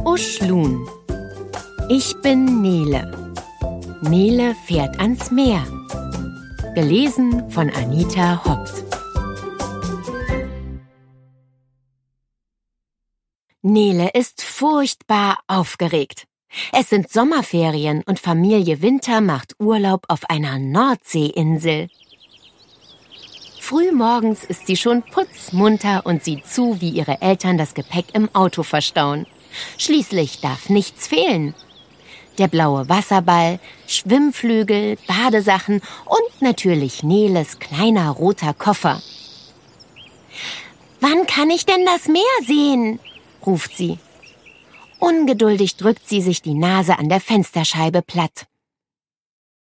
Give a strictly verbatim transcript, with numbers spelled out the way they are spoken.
Uschlun. Ich bin Nele. Nele fährt ans Meer. Gelesen von Anita Hoppt. Nele ist furchtbar aufgeregt. Es sind Sommerferien und Familie Winter macht Urlaub auf einer Nordseeinsel. Frühmorgens ist sie schon putzmunter und sieht zu, wie ihre Eltern das Gepäck im Auto verstauen. Schließlich darf nichts fehlen. Der blaue Wasserball, Schwimmflügel, Badesachen und natürlich Neles kleiner roter Koffer. »Wann kann ich denn das Meer sehen?« ruft sie. Ungeduldig drückt sie sich die Nase an der Fensterscheibe platt.